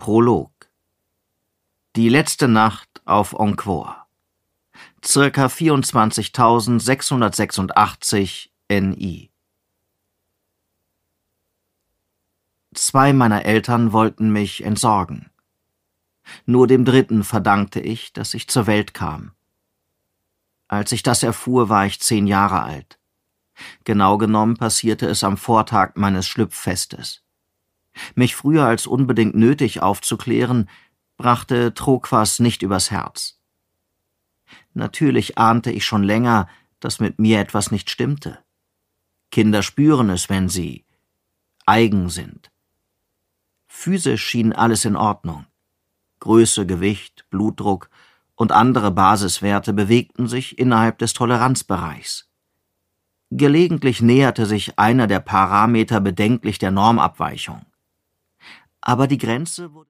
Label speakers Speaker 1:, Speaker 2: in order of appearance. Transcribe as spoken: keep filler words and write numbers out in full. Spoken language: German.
Speaker 1: Prolog. Die letzte Nacht auf Onquor. Circa vierundzwanzigtausendsechshundertsechsundachtzig N I. Zwei meiner Eltern wollten mich entsorgen. Nur dem dritten verdankte ich, dass ich zur Welt kam. Als ich das erfuhr, war ich zehn Jahre alt. Genau genommen passierte es am Vortag meines Schlüpffestes. Mich früher als unbedingt nötig aufzuklären, brachte Trokwas nicht übers Herz. Natürlich ahnte ich schon länger, dass mit mir etwas nicht stimmte. Kinder spüren es, wenn sie eigen sind. Physisch schien alles in Ordnung. Größe, Gewicht, Blutdruck und andere Basiswerte bewegten sich innerhalb des Toleranzbereichs. Gelegentlich näherte sich einer der Parameter bedenklich der Normabweichung. Aber die Grenze wurde